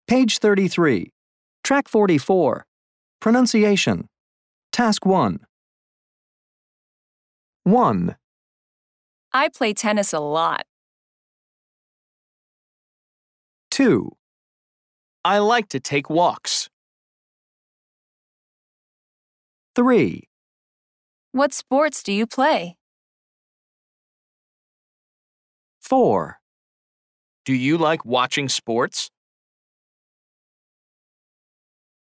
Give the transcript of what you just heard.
Page 33. Track 44. Pronunciation. Task 1. 1, I play tennis a lot. 2, I like to take walks. 3, What sports do you play? 4, Do you like watching sports?